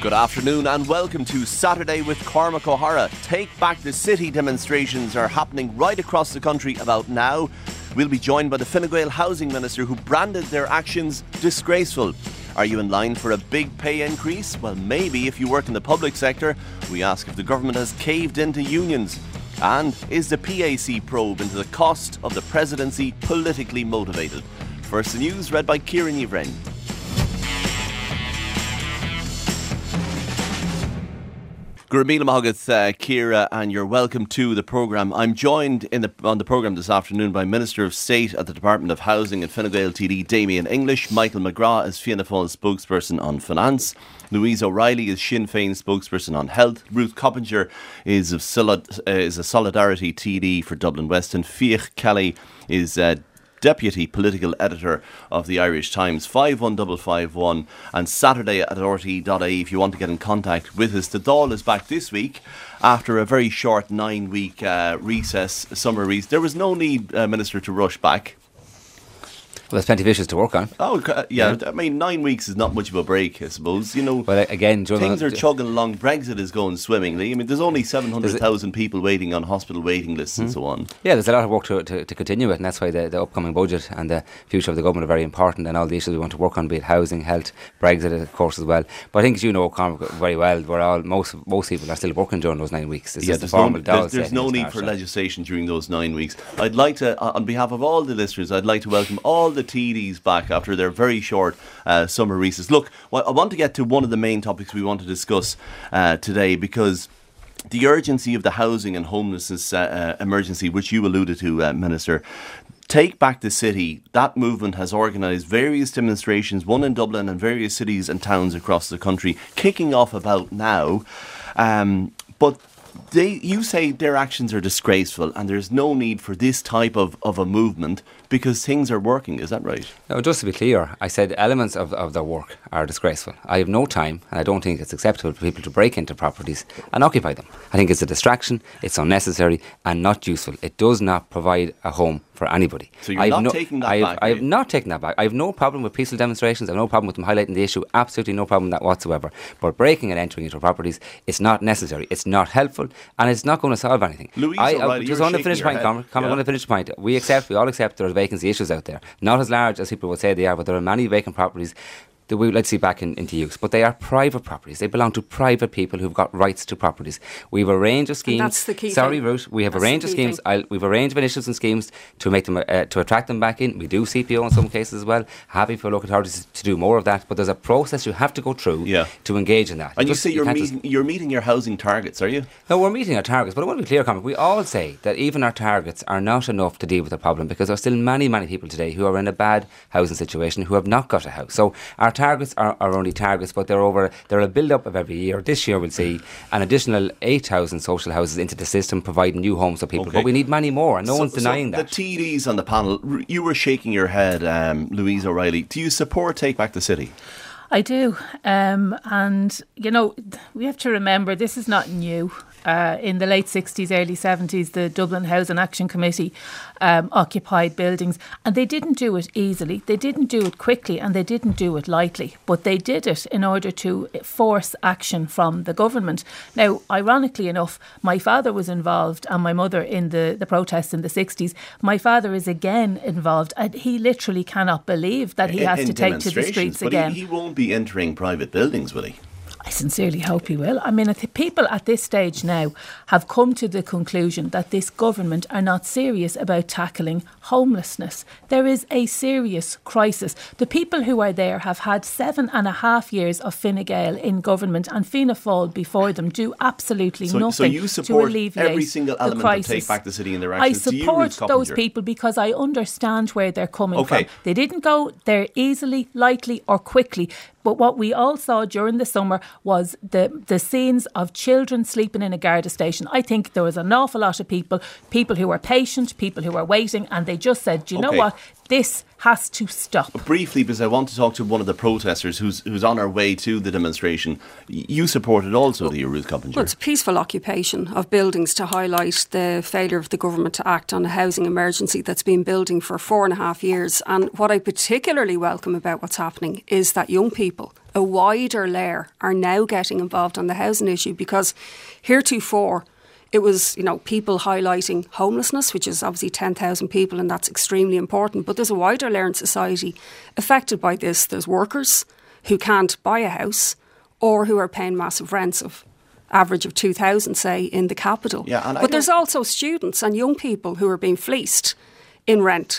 Good afternoon and welcome to Saturday with Cormac O'Hara. Take Back the City demonstrations are happening right across the country about now. We'll be joined by the Fine Gael Housing Minister who branded their actions disgraceful. Are you in line for a big pay increase? Well, maybe if you work in the public sector. We ask if the government has caved into unions. And is the PAC probe into the cost of the presidency politically motivated? First the news read by Kieran Yvren. Gurmila Mahagat, Ciara, and you're welcome to the programme. I'm joined on the programme this afternoon by Minister of State at the Department of Housing and Fine Gael TD Damien English, Michael McGrath is Fianna Fáil spokesperson on finance, Louise O'Reilly is Sinn Féin spokesperson on health, Ruth Coppinger is a Solidarity TD for Dublin West, and Fiach Kelly is Deputy Political Editor of the Irish Times. 51551 and Saturday at RTE.ie if you want to get in contact with us. The Dáil is back this week after a very short 9-week summer recess. There was no need, Minister, to rush back. Well, there's plenty of issues to work on. Oh, yeah. I mean, 9 weeks is not much of a break, I suppose. You know, well, again, things are chugging along. Brexit is going swimmingly. I mean, there's only 700,000 people waiting on hospital waiting lists and so on. Yeah, there's a lot of work to continue with, and that's why the upcoming budget and the future of the government are very important, and all the issues we want to work on, be it housing, health, Brexit, of course, as well. But I think, as you know, Cormac, very well, most people are still working during those 9 weeks. It's there's no need for legislation during those 9 weeks. I'd like to, on behalf of all the listeners, I'd like to welcome all the TDs back after their very short summer recess. Look, I want to get to one of the main topics we want to discuss today, because the urgency of the housing and homelessness emergency, which you alluded to, Minister. Take Back the City, that movement has organised various demonstrations, one in Dublin and various cities and towns across the country, kicking off about now. But you say their actions are disgraceful and there's no need for this type of a movement because things are working. Is that right? No, just to be clear, I said elements of their work are disgraceful. I have no time, and I don't think it's acceptable for people to break into properties and occupy them. I think it's a distraction, it's unnecessary and not useful. It does not provide a home for anybody. So you're not taking that back? I have not taken that back. I have no problem with peaceful demonstrations. I have no problem with them highlighting the issue. Absolutely no problem with that whatsoever. But breaking and entering into properties, it's not necessary. It's not helpful, and it's not going to solve anything. Louise O'Reilly, just want to finish the point, Cormac. I want to finish the point. We all accept there are vacancy issues out there. Not as large as people would say they are, but there are many vacant properties that we would like to see back into use. But they are private properties. They belong to private people who've got rights to properties. We have a range of schemes. And that's the key Sorry, thing. Ruth. We have a range of schemes. We have a range of initiatives and schemes to make them to attract them back in. We do CPO in some cases as well. Happy for local authorities to do more of that. But there's a process you have to go through to engage in that. And you say you're meeting your housing targets, are you? No, we're meeting our targets. But I want to be clear, Cormac. We all say that even our targets are not enough to deal with the problem, because there are still many, many people today who are in a bad housing situation who have not got a house. So our targets are only targets, but they're a build-up of every year. This year we'll see an additional 8,000 social houses into the system, providing new homes for people. Okay. But we need many more, and no one's denying that. The TDs on the panel, you were shaking your head, Louise O'Reilly. Do you support Take Back the City? I do. And, you know, we have to remember this is not new. In the late 60s, early 70s, the Dublin Housing Action Committee occupied buildings, and they didn't do it easily, they didn't do it quickly, and they didn't do it lightly, but they did it in order to force action from the government. Now, ironically enough, my father was involved and my mother in the protests in the 60s. My father is again involved, and he literally cannot believe that he has to take to the streets again. But he won't be entering private buildings, will he? I sincerely hope he will. I mean, I think people at this stage now have come to the conclusion that this government are not serious about tackling homelessness. There is a serious crisis. The people who are there have had 7.5 years of Fine Gael in government, and Fianna Fáil before them do absolutely nothing so you support to alleviate every single element the crisis. Of Take Back the City in their actions. I support those people because I understand where they're coming from. They didn't go there easily, lightly or quickly. But what we all saw during the summer was the scenes of children sleeping in a Garda station. I think there was an awful lot of people who were patient, people who were waiting, and they just said, do you know what? This has to stop. Briefly, because I want to talk to one of the protesters who's on our way to the demonstration. You supported also the Ruth Coppinger. Well, it's a peaceful occupation of buildings to highlight the failure of the government to act on a housing emergency that's been building for 4.5 years. And what I particularly welcome about what's happening is that young people a wider layer are now getting involved on the housing issue, because heretofore it was, people highlighting homelessness, which is obviously 10,000 people, and that's extremely important. But there's a wider layer in society affected by this. There's workers who can't buy a house or who are paying massive rents of average of 2,000, say, in the capital. But there's also students and young people who are being fleeced in rent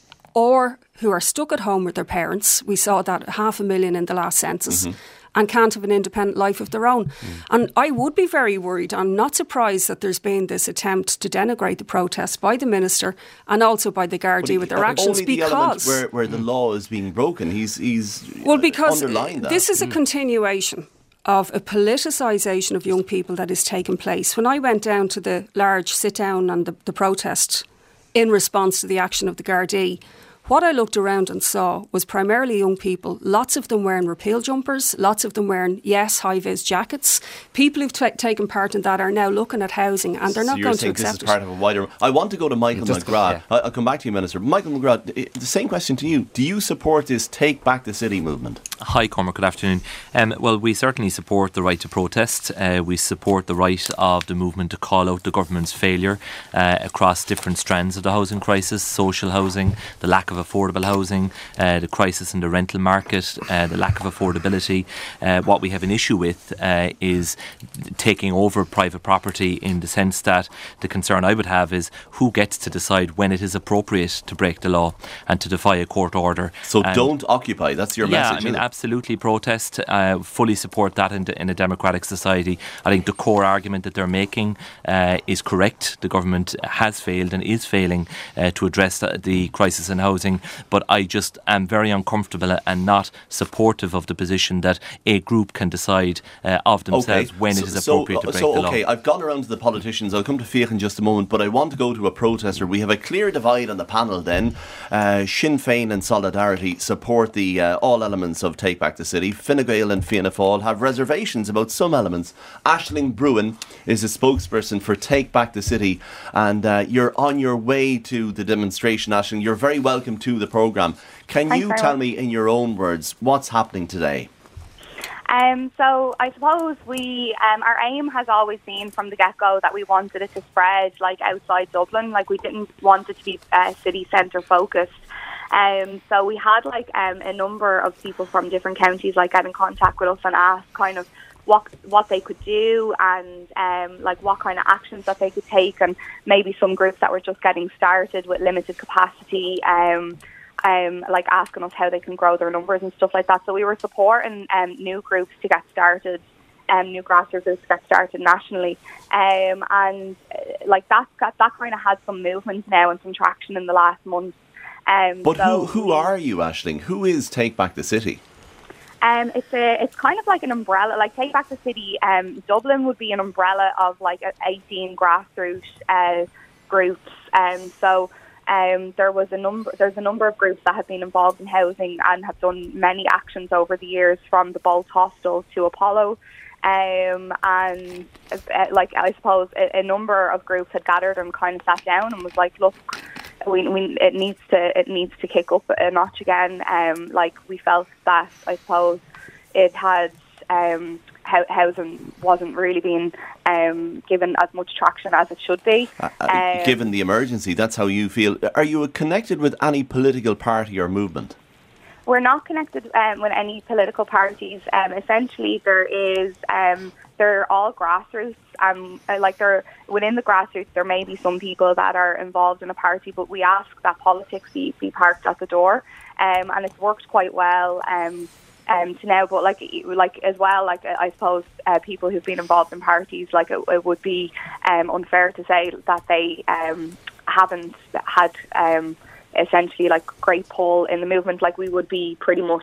or who are stuck at home with their parents. We saw that 500,000 in the last census. And can't have an independent life of their own. And I would be very worried. I'm not surprised that there's been this attempt to denigrate the protests by the Minister and also by the Gardaí with their actions, only because the element where the law is being broken. He's because underlined that. This is a continuation of a politicisation of young people that is taking place. When I went down to the large sit-down and the protest in response to the action of the Gardaí, what I looked around and saw was primarily young people, lots of them wearing repeal jumpers, lots of them wearing, high-vis jackets. People who've taken part in that are now looking at housing, and they're not going to accept this is part of a wider... I want to go to Michael McGrath. I'll come back to you, Minister. Michael McGrath, the same question to you. Do you support this Take Back the City movement? Hi, Cormac. Good afternoon. Well, we certainly support the right to protest. We support the right of the movement to call out the government's failure across different strands of the housing crisis: social housing, the lack of affordable housing, the crisis in the rental market, the lack of affordability. What we have an issue with is taking over private property, in the sense that the concern I would have is who gets to decide when it is appropriate to break the law and to defy a court order. So don't occupy, that's your message. Yeah, I mean, absolutely protest. Fully support that in a democratic society. I think the core argument that they're making is correct. The government has failed and is failing to address the crisis in housing. But I just am very uncomfortable and not supportive of the position that a group can decide of themselves when it is appropriate to break the law. Okay, I've gone around to the politicians. I'll come to Fiach in just a moment, but I want to go to a protester. We have a clear divide on the panel then. Sinn Féin and Solidarity support the all elements of Take Back the City. Fine Gael and Fianna Fáil have reservations about some elements. Aisling Bruin is a spokesperson for Take Back the City, and you're on your way to the demonstration, Aisling. You're very welcome to the programme. Can you tell me in your own words what's happening today? So I suppose our aim has always been from the get-go that we wanted it to spread outside Dublin. We didn't want it to be city centre focused. So we had a number of people from different counties get in contact with us and ask kind of what they could do and what kind of actions that they could take, and maybe some groups that were just getting started with limited capacity, asking us how they can grow their numbers and stuff like that. So we were supporting new groups to get started, new grassroots groups to get started nationally, and that kind of had some movement now and some traction in the last month. But who are you, Aisling? Who is Take Back the City? It's kind of like an umbrella. Take Back the City, Dublin would be an umbrella of 18 grassroots groups. There's a number of groups that have been involved in housing and have done many actions over the years, from the Bolt Hostel to Apollo. And I suppose a number of groups had gathered and kind of sat down and was look, it needs to kick up a notch again. We felt that, I suppose, it had housing wasn't really being given as much traction as it should be. Given the emergency, that's how you feel. Are you connected with any political party or movement? We're not connected with any political parties. Essentially, they're all grassroots. Within the grassroots, there may be some people that are involved in a party, but we ask that politics be parked at the door, and it's worked quite well to now. But as well, I suppose people who've been involved in parties, it would be unfair to say that they haven't had essentially great pull in the movement. We would be pretty much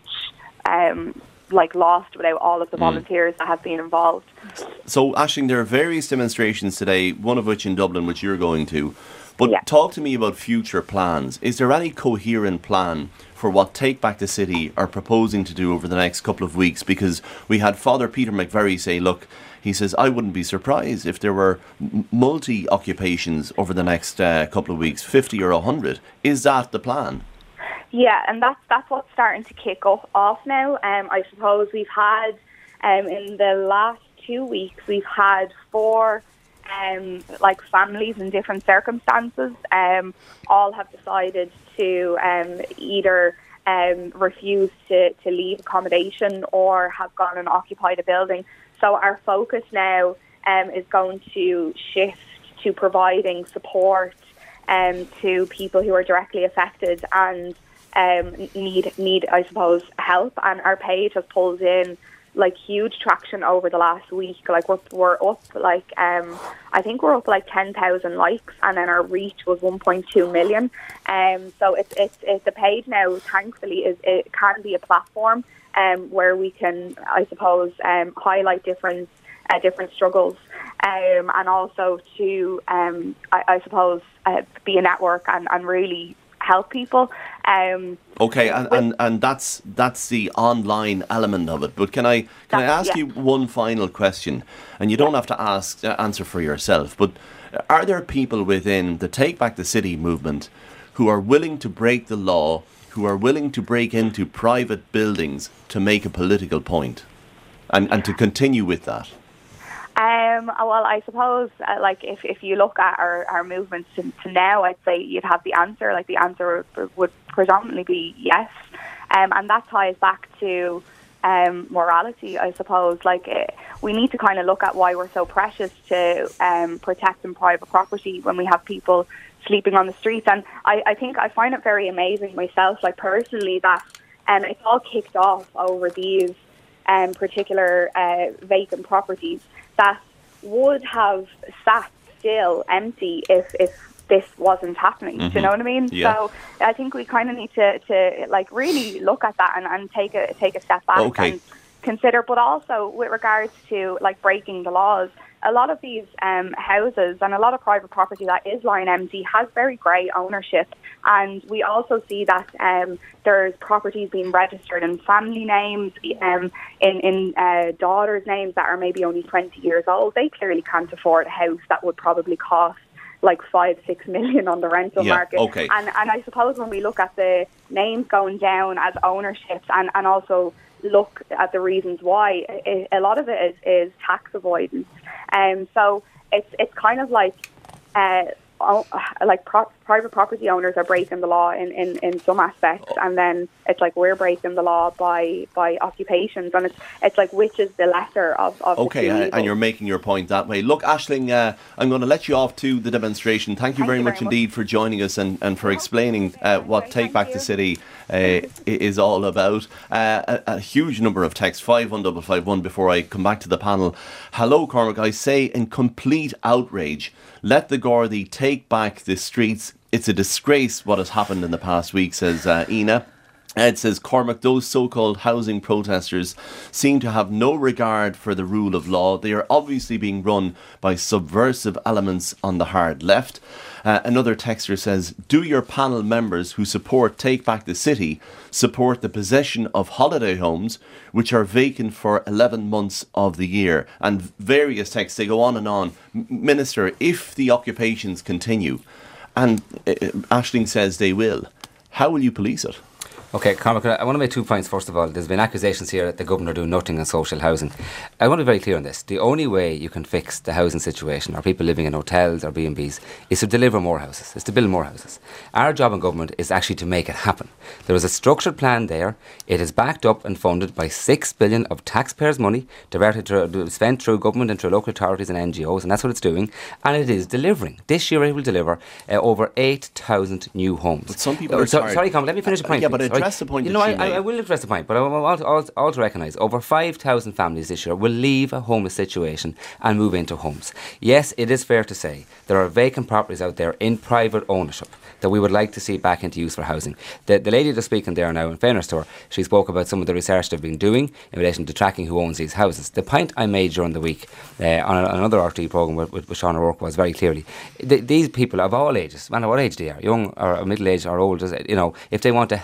lost without all of the volunteers that have been involved. So, Aisling, there are various demonstrations today, one of which in Dublin, which you're going to. But talk to me about future plans. Is there any coherent plan for what Take Back the City are proposing to do over the next couple of weeks? Because we had Father Peter McVerry say, look, he says, I wouldn't be surprised if there were multi-occupations over the next couple of weeks, 50 or 100. Is that the plan? Yeah, and that's what's starting to kick off now. I suppose we've had, in the last 2 weeks, we've had 4 families in different circumstances all have decided to either refuse to leave accommodation or have gone and occupied a building. So our focus now is going to shift to providing support to people who are directly affected and need, I suppose, help. And our page has pulled in huge traction over the last week. We're up I think we're up 10,000 likes, and then our reach was 1.2 million. So it's the page now, thankfully, it can be a platform where we can, I suppose, highlight different struggles, and also to I suppose be a network and really help people. Okay, and that's the online element of it. But can I ask you one final question? And you don't have to answer for yourself. But are there people within the Take Back the City movement who are willing to break the law, who are willing to break into private buildings to make a political point, and to continue with that? Well, I suppose, if you look at our movements to now, I'd say you'd have the answer. The answer would predominantly be yes, and that ties back to morality, I suppose. We need to kind of look at why we're so precious to protecting private property when we have people sleeping on the streets. And I think I find it very amazing myself, personally, that it's all kicked off over these particular vacant properties that would have sat still empty if this wasn't happening. Do you know what I mean? Yeah. So I think we kind of need to really look at that and take a step back and consider. But also with regards to breaking the laws, a lot of these houses and a lot of private property that is lying empty has very grey ownership, and we also see that there's properties being registered in family names, in daughters' names that are maybe only 20 years old. They clearly can't afford a house that would probably cost 5-6 million on the rental market. Okay. And I suppose when we look at the names going down as ownerships and also look at the reasons why, a lot of it is tax avoidance. So it's kind of private property owners are breaking the law in some aspects, and then it's we're breaking the law by occupations, and it's which is the lesser of okay, the two and you're making your point that way. Look, Aisling, I'm going to let you off to the demonstration. Thank you very much indeed for joining us and for explaining what Take Back the City is all about. A huge number of texts, 51551, before I come back to the panel. Hello, Cormac. I say in complete outrage, let the Gardaí take back the streets. It's a disgrace what has happened in the past week, says Ina. Ed says, Cormac, those so-called housing protesters seem to have no regard for the rule of law. They are obviously being run by subversive elements on the hard left. Another texter says, do your panel members who support Take Back the City support the possession of holiday homes which are vacant for 11 months of the year? And various texts, they go on and on. Minister, if the occupations continue, and Aisling says they will, how will you police it? Okay, Cormac, I want to make 2 points. First of all, there's been accusations here that the governor do nothing on social housing. I want to be very clear on this. The only way you can fix the housing situation, or people living in hotels or B&Bs, is to deliver more houses, is to build more houses. Our job in government is actually to make it happen. There is a structured plan there. It is backed up and funded by 6 billion of taxpayers' money, spent through government and through local authorities and NGOs, and that's what it's doing. And it is delivering. This year it will deliver over 8,000 new homes. But some people are tired. Sorry, Cormac, let me finish the point. Yeah, but address the point. I will address the point, but I want to recognise over 5,000 families this year will leave a homeless situation and move into homes. Yes, it is fair to say there are vacant properties out there in private ownership that we would like to see back into use for housing. The lady that's speaking there now, in fairness to her, she spoke about some of the research they've been doing in relation to tracking who owns these houses. The point I made during the week on another RTÉ programme with Sean O'Rourke was very clearly, these people of all ages, no matter what age they are, young or middle-aged or old, if they want to help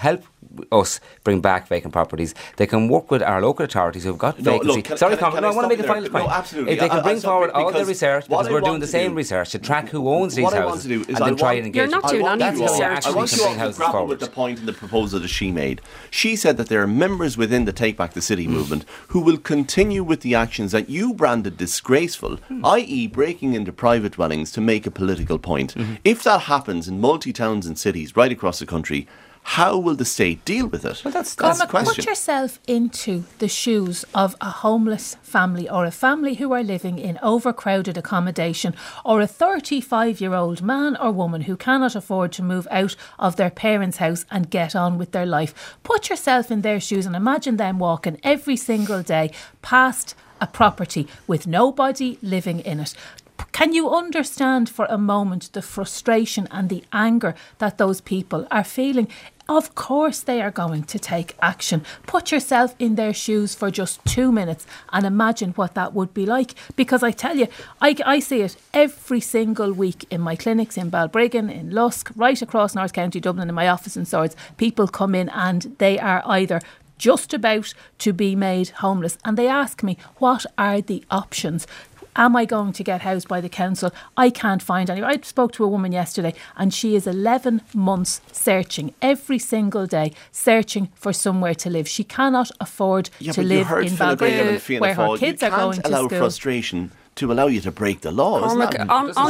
us bring back vacant properties. They can work with our local authorities who've got vacancy. Sorry, Colin, I want to make a final point. No, absolutely. If they can bring forward all the research, because we're doing the same research to track who owns these houses, and then try and engage. You're not doing any research. I want you all to grapple with the point in the proposal that she made. She said that there are members within the Take Back the City movement who will continue with the actions that you branded disgraceful, i.e. breaking into private dwellings to make a political point. If that happens in multi-towns and cities right across the country, how will the state deal with it? Well, that's the question. Put yourself into the shoes of a homeless family, or a family who are living in overcrowded accommodation, or a 35-year-old man or woman who cannot afford to move out of their parents' house and get on with their life. Put yourself in their shoes and imagine them walking every single day past a property with nobody living in it. Can you understand for a moment the frustration and the anger that those people are feeling? Of course they are going to take action. Put yourself in their shoes for just 2 minutes and imagine what that would be like. Because I tell you, I see it every single week in my clinics in Balbriggan, in Lusk, right across North County Dublin, in my office in Swords. People come in and they are either just about to be made homeless, and they ask me, what are the options? Am I going to get housed by the council? I can't find any. I spoke to a woman yesterday and she is 11 months searching every single day, searching for somewhere to live. She cannot afford to live in Balbriggan, where her kids are going to school. You can't allow frustration to allow you to break the law. The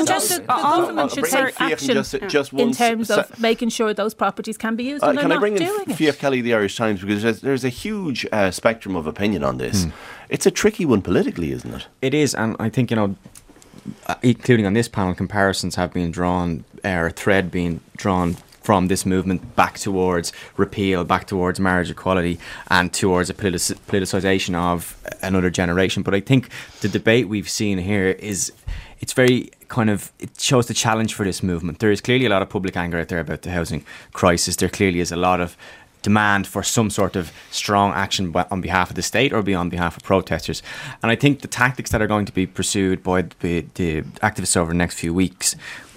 government should take action in terms of making sure those properties can be used. Can I bring in Fiach Kelly, the Irish Times, because there's a huge spectrum of opinion on this. It's a tricky one politically, isn't it? It is, and I think, including on this panel, comparisons have been drawn, a thread being drawn from this movement back towards repeal, back towards marriage equality, and towards a politicisation of another generation. But I think the debate we've seen here it's very it shows the challenge for this movement. There is clearly a lot of public anger out there about the housing crisis. There clearly is a lot of demand for some sort of strong action on behalf of the state or on behalf of protesters. And I think the tactics that are going to be pursued by the activists over the next few weeks,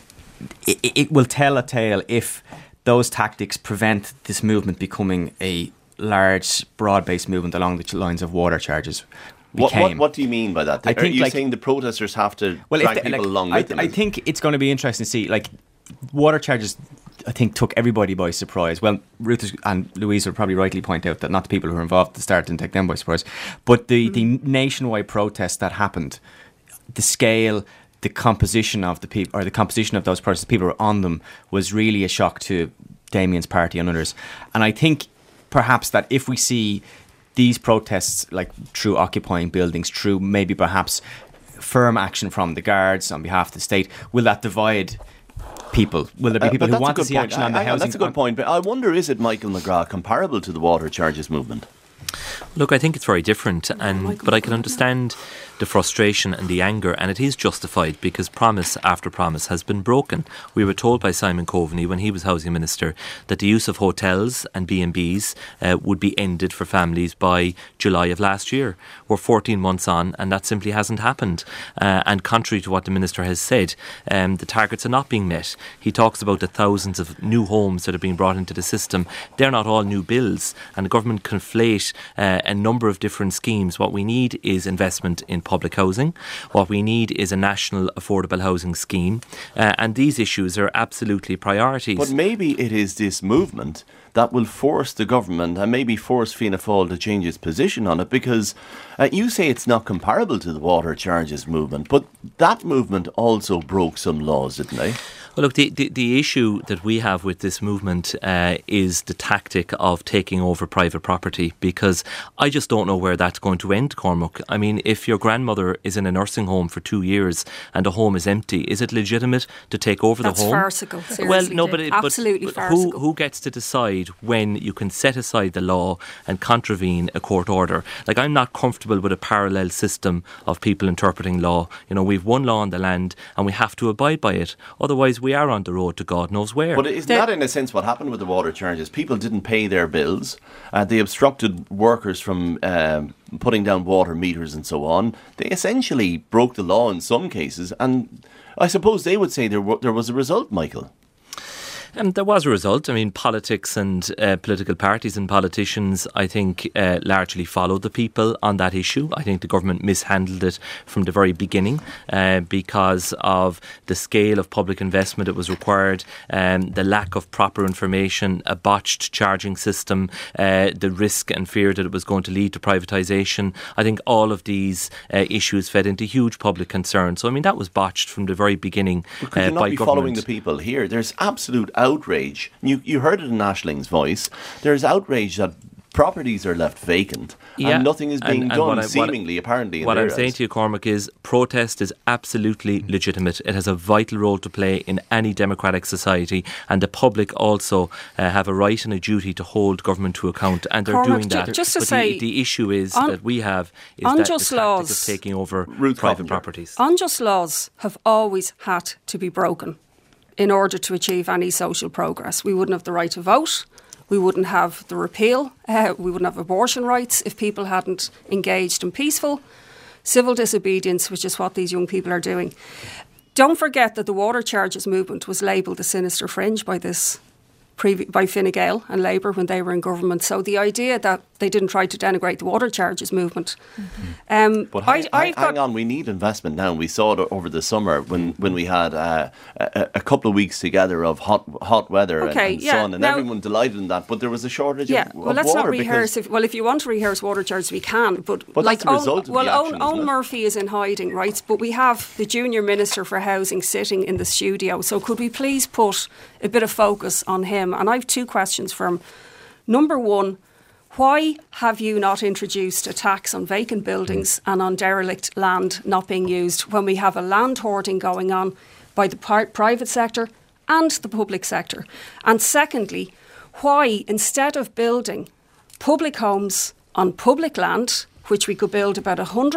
it will tell a tale if those tactics prevent this movement becoming a large, broad-based movement along the lines of water charges. What do you mean by that? Are you saying the protesters have to drag people along with them? I think it's going to be interesting to see. Water charges, I think, took everybody by surprise. Well, Ruth and Louise will probably rightly point out that not the people who were involved at the start didn't take them by surprise, but the nationwide protest that happened, the scale, the composition of the people, or the composition of those protests, people who were on them, was really a shock to Damien's party and others. And I think perhaps that if we see these protests, through occupying buildings, through maybe perhaps firm action from the guards on behalf of the state, will that divide people? Will there be people who want to see action on the housing? That's a good point. But I wonder, is it, Michael McGrath, comparable to the water charges movement? Look, I think it's very different, but I can understand the frustration and the anger, and it is justified because promise after promise has been broken. We were told by Simon Coveney when he was housing minister that the use of hotels and B&Bs would be ended for families by July of last year. We're 14 months on and that simply hasn't happened. And contrary to what the minister has said, the targets are not being met. He talks about the thousands of new homes that are being brought into the system. They're not all new builds, and the government conflate a number of different schemes. What we need is investment in public housing. What we need is a national affordable housing scheme. And these issues are absolutely priorities. But maybe it is this movement that will force the government and maybe force Fianna Fáil to change its position on it, because you say it's not comparable to the water charges movement, but that movement also broke some laws, didn't they? Well, look, the issue that we have with this movement is the tactic of taking over private property, because I just don't know where that's going to end, Cormac. I mean, if your grandmother is in a nursing home for 2 years and the home is empty, is it legitimate to take over the home? That's farcical, seriously. Well, no, but absolutely farcical. Who gets to decide when you can set aside the law and contravene a court order? I'm not comfortable with a parallel system of people interpreting law. We've one law on the land and we have to abide by it. Otherwise, we are on the road to God knows where. But isn't that, in a sense, what happened with the water charges? People didn't pay their bills. They obstructed workers from putting down water meters and so on. They essentially broke the law in some cases, and I suppose they would say there was a result, Michael. There was a result. I mean, politics and political parties and politicians, I think, largely followed the people on that issue. I think the government mishandled it from the very beginning because of the scale of public investment that was required, the lack of proper information, a botched charging system, the risk and fear that it was going to lead to privatisation. I think all of these issues fed into huge public concern. So, I mean, that was botched from the very beginning by government. Could you not be following the people here? There's absolute outrage. You heard it in Ashling's voice. There's outrage that properties are left vacant and nothing is being done, apparently. What I'm saying to you, Cormac, is protest is absolutely legitimate. It has a vital role to play in any democratic society, and the public also have a right and a duty to hold government to account, and they're Cormac, doing that. Just to but say, the issue is that we have is that the tactic of taking over private properties. Unjust laws have always had to be broken in order to achieve any social progress. We wouldn't have the right to vote. We wouldn't have the repeal. We wouldn't have abortion rights if people hadn't engaged in peaceful civil disobedience, which is what these young people are doing. Don't forget that the water charges movement was labelled the sinister fringe by Fine Gael and Labour when they were in government. So the idea that they didn't try to denigrate the water charges movement. But hang on, we need investment now. We saw it over the summer when we had a couple of weeks together of hot weather and sun, and now, everyone delighted in that. But there was a shortage of water. Let's not rehearse. If you want to rehearse water charges, we can. But that's the result of the action, Owen Murphy is in hiding, right? But we have the Junior Minister for Housing sitting in the studio. So could we please put a bit of focus on him? And I have two questions for him. Number one, why have you not introduced a tax on vacant buildings and on derelict land not being used when we have a land hoarding going on by the private sector and the public sector? And secondly, why, instead of building public homes on public land, which we could build about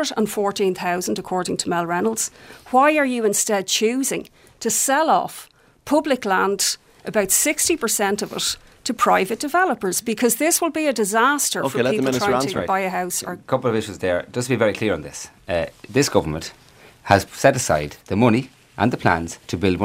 114,000 according to Mel Reynolds, why are you instead choosing to sell off public land, about 60% of it, to private developers? Because this will be a disaster for people trying to buy a house. A couple of issues there. Just to be very clear on this. This government has set aside the money and the plans to build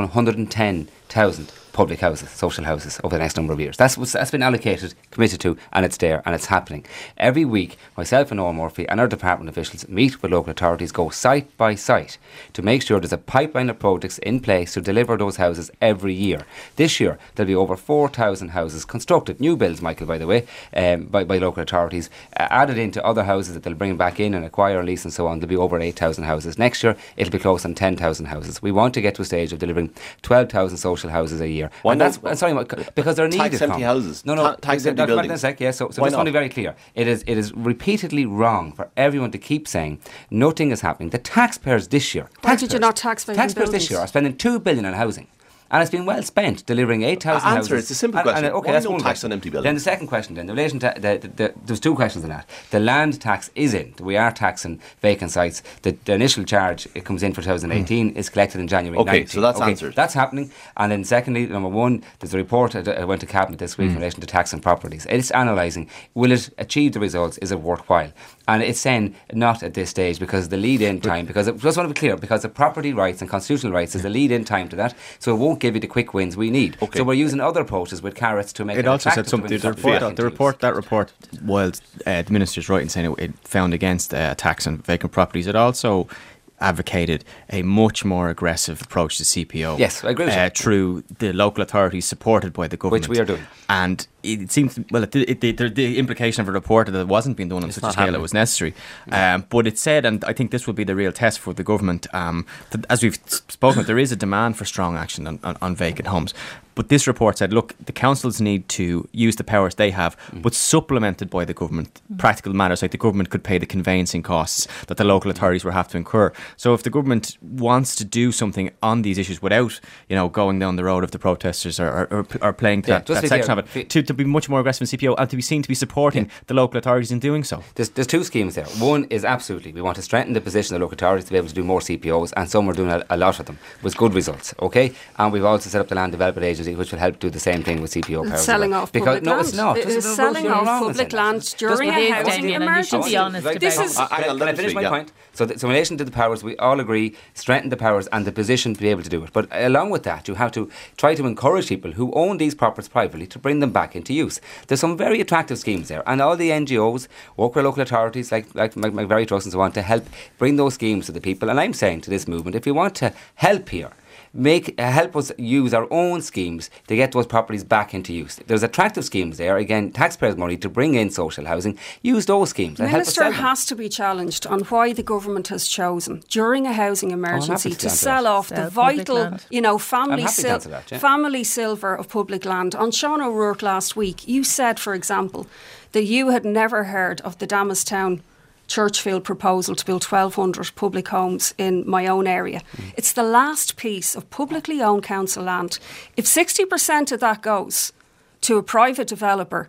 110,000 public houses, social houses, over the next number of years. That's been allocated, committed to, and it's there, and it's happening. Every week, myself and Owen Murphy and our department officials meet with local authorities, go site by site to make sure there's a pipeline of projects in place to deliver those houses every year. This year, there'll be over 4,000 houses constructed, new builds, Michael, by the way, by local authorities, added into other houses that they'll bring back in and acquire, lease and so on. There'll be over 8,000 houses. Next year, it'll be close on 10,000 houses. We want to get to a stage of delivering 12,000 social houses a year. Why and not? that's sorry, because they're needed. Tax empty houses. No. Tax empty buildings. So just want to be very clear. It is repeatedly wrong for everyone to keep saying nothing is happening. The taxpayers this year. Why did you not tax vacant Taxpayers buildings? This year are spending $2 billion on housing. And it's been well spent delivering 8,000 houses. Answer, it's a simple question. Okay, why no tax on empty buildings? Then the second question, in relation to there's two questions on that. The land tax is in. We are taxing vacant sites. The initial charge, it comes in for 2018, is collected in January 19. So that's answered. That's happening. And then secondly, number one, there's a report that went to Cabinet this week in relation to tax on properties. It's analysing, will it achieve the results? Is it worthwhile? And it's saying not at this stage because the lead-in time, because I just want to be clear, because the property rights and constitutional rights is the lead-in time to that, so it won't give you the quick wins we need. Okay. So we're using other approaches with carrots to make it also attractive. Said something. The report, while the minister's right in saying it found against a tax on vacant properties, it also advocated a much more aggressive approach to CPO. Yes, I agree with you. Through the local authorities supported by the government. Which we are doing. And it seems, the implication of a report that it wasn't being done on such a scale it was necessary. But it said, and I think this will be the real test for the government, as we've spoken, there is a demand for strong action on vacant homes. But this report said, look, the councils need to use the powers they have, but supplemented by the government. Practical matters, like the government could pay the conveyancing costs that the local authorities will have to incur. So if the government wants to do something on these issues without, going down the road of the protesters or playing to that section of it, to to be much more aggressive in CPO and to be seen to be supporting the local authorities in doing so. There's two schemes there. One is absolutely, we want to strengthen the position of local authorities to be able to do more CPOs, and some are doing a lot of them with good results, okay? And we've also set up the Land Development Agency, which will help do the same thing with CPO powers. It's selling off public land. It's not. It's selling off public land during a housing emergency. You should be honest about it. Can I finish my point? So in relation to the powers, we all agree, strengthen the powers and the position to be able to do it. But along with that, you have to try to encourage people who own these properties privately to bring them back into use. There's some very attractive schemes there, and all the NGOs work with local authorities like McVerry Trust and so on to help bring those schemes to the people. And I'm saying to this movement, if you want to help here, help us use our own schemes to get those properties back into use. There's attractive schemes there, again, taxpayers' money to bring in social housing. Use those schemes. The Minister has to be challenged on why the government has chosen during a housing emergency to sell off the vital, family silver of public land. On Sean O'Rourke last week, you said, for example, that you had never heard of the Damastown Churchfield proposal to build 1,200 public homes in my own area. It's the last piece of publicly owned council land. If 60% of that goes to a private developer,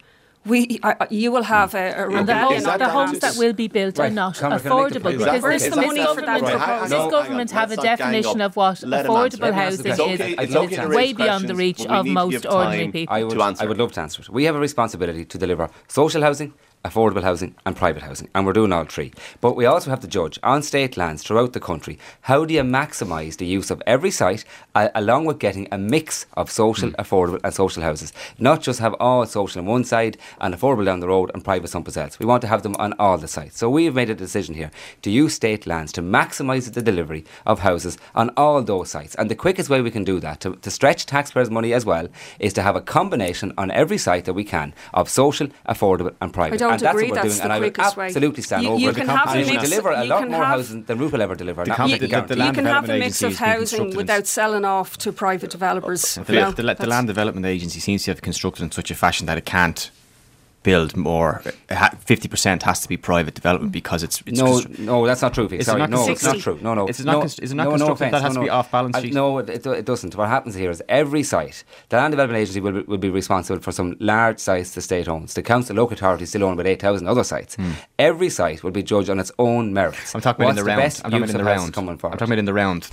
you will have a rebellion on the homes that will be built are not affordable, because where's the money for that proposal? This government have a definition of what affordable housing is. It's way beyond the reach of most ordinary people. I would love to answer it. We have a responsibility to deliver social housing, affordable housing and private housing, and we're doing all three. But we also have to judge on state lands throughout the country, how do you maximise the use of every site along with getting a mix of social, affordable and social houses, not just have all social on one side and affordable down the road and private someplace else. We want to have them on all the sites. So we have made a decision here to use state lands to maximise the delivery of houses on all those sites, and the quickest way we can do that to stretch taxpayers' money as well is to have a combination on every site that we can of social, affordable and private. I don't agree what we're that's doing, the and quickest I would absolutely stand over it. And we deliver a lot more housing than Root will ever deliver. You can have a mix of housing without selling off to private developers. The Land Development Agency seems to have constructed in such a fashion that it can't build more. 50% has to be private development because it's no, that's not true. Sorry, no, it's not true. No, is it not constructed? That has to be off balance sheet. No, it doesn't. What happens here is every site, the Land Development Agency will be responsible for some large sites the state owns. The council, local authorities still own about 8,000 other sites. Every site will be judged on its own merits. I'm talking about in the round. I'm talking about in the round.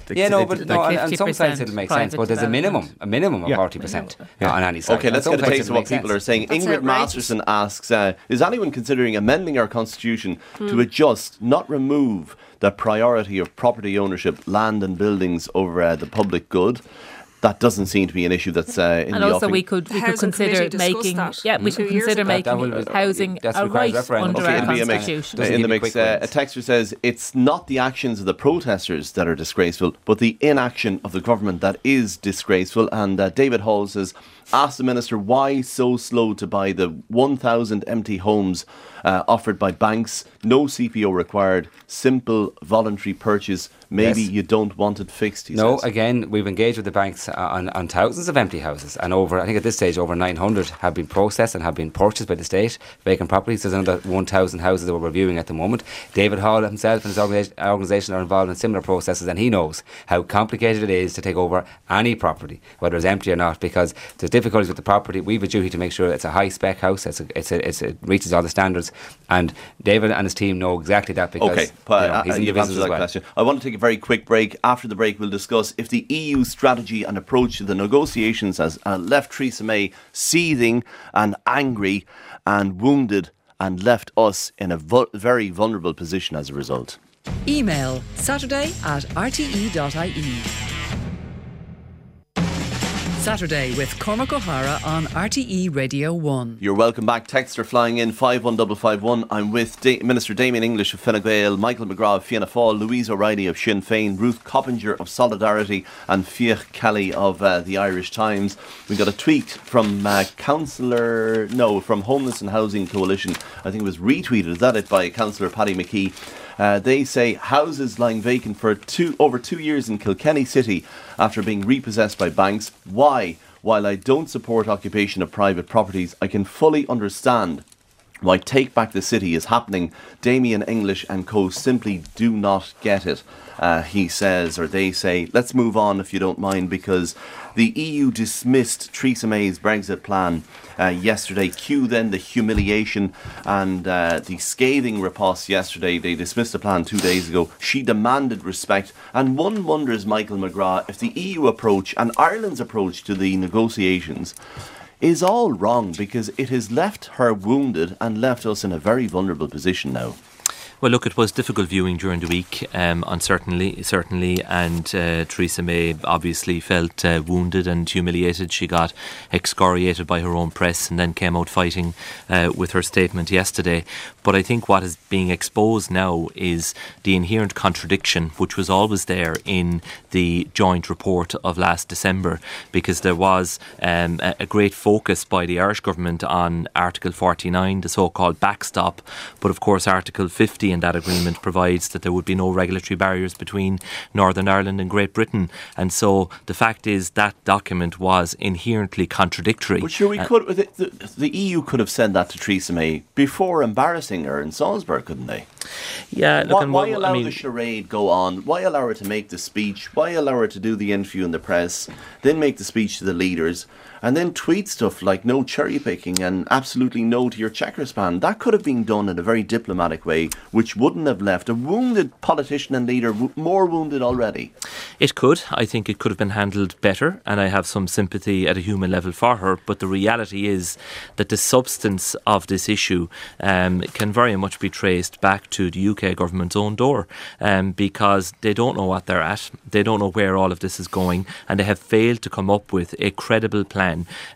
On some sites it'll make sense, but there's a minimum of 40% on any site. Okay, let's get a taste of what people are saying. Ingrid Masterson asks, is anyone considering amending our constitution to adjust, not remove, the priority of property ownership, land and buildings over the public good? That doesn't seem to be an issue that's in the offing. And also we could consider making housing a right under our constitution. In the mix, a texter says it's not the actions of the protesters that are disgraceful, but the inaction of the government that is disgraceful. And David Hall says, ask the Minister why so slow to buy the 1,000 empty homes offered by banks. No CPO required. Simple voluntary purchase. Maybe you don't want it fixed, he says. Again, we've engaged with the banks on thousands of empty houses, and I think at this stage over 900 have been processed and have been purchased by the state, vacant properties. There's another 1,000 houses that we're reviewing at the moment. David Hall himself and his organisation are involved in similar processes, and he knows how complicated it is to take over any property, whether it's empty or not, because there's difficulties with the property. We have a duty to make sure it's a high spec house, it reaches all the standards, and David and his team know exactly that because he's in the business as well. Question. I want to take a very quick break. After the break, we'll discuss if the EU strategy and approach to the negotiations has left Theresa May seething and angry and wounded and left us in a very vulnerable position as a result. Email saturday@rte.ie. Saturday with Cormac O'Hara on RTE Radio 1. You're welcome back. Texts are flying in 51551. I'm with Minister Damien English of Fine Gael, Michael McGrath of Fianna Fáil, Louise O'Reilly of Sinn Féin, Ruth Coppinger of Solidarity and Fiach Kelly of the Irish Times. We got a tweet from from Homeless and Housing Coalition. I think it was retweeted, is that it, by Councillor Paddy McKee. They say houses lying vacant for over 2 years in Kilkenny City after being repossessed by banks. Why? While I don't support occupation of private properties, I can fully understand why Take Back the City is happening. Damien English and co simply do not get it. He says, or they say, let's move on if you don't mind, because the EU dismissed Theresa May's Brexit plan yesterday. Cue then the humiliation and the scathing riposte yesterday. They dismissed the plan 2 days ago. She demanded respect. And one wonders, Michael McGrath, if the EU approach and Ireland's approach to the negotiations is all wrong, because it has left her wounded and left us in a very vulnerable position now. Well, look, it was difficult viewing during the week, certainly, and Theresa May obviously felt wounded and humiliated. She got excoriated by her own press and then came out fighting with her statement yesterday. But I think what is being exposed now is the inherent contradiction, which was always there in the joint report of last December, because there was a great focus by the Irish government on Article 49, the so-called backstop, but of course Article 50 in that agreement provides that there would be no regulatory barriers between Northern Ireland and Great Britain. And so the fact is that document was inherently contradictory. But sure, the EU could have said that to Theresa May before embarrassing her in Salzburg, couldn't they? Yeah, look, why allow the charade go on? Why allow her to make the speech? Why allow her to do the interview in the press, then make the speech to the leaders, and then tweet stuff like no cherry picking and absolutely no to your checkers ban? That could have been done in a very diplomatic way, which wouldn't have left a wounded politician and leader more wounded already. It could. I think it could have been handled better, and I have some sympathy at a human level for her. But the reality is that the substance of this issue can very much be traced back to the UK government's own door, because they don't know what they're at, they don't know where all of this is going, and they have failed to come up with a credible plan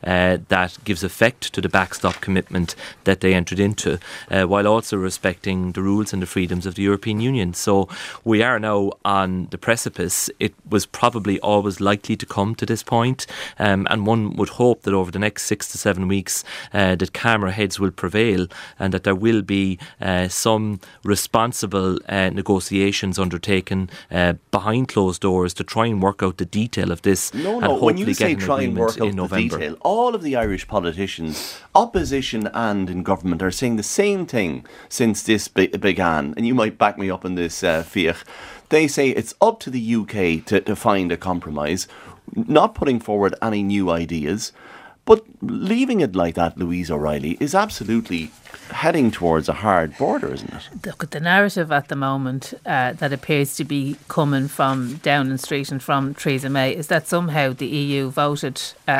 that gives effect to the backstop commitment that they entered into, while also respecting the rules and the freedoms of the European Union. So we are now on the precipice. It was probably always likely to come to this point, and one would hope that over the next 6 to 7 weeks that calmer heads will prevail, and that there will be some responsible negotiations undertaken behind closed doors to try and work out the detail of this, and hopefully when you say get an try and work agreement out in the November. detail, all of the Irish politicians, opposition and in government, are saying the same thing since this began, and you might back me up on this, Fiach. They say it's up to the UK to find a compromise, not putting forward any new ideas. But leaving it like that, Louise O'Reilly, is absolutely heading towards a hard border, isn't it? Look, at the narrative at the moment that appears to be coming from Downing Street and from Theresa May is that somehow the EU voted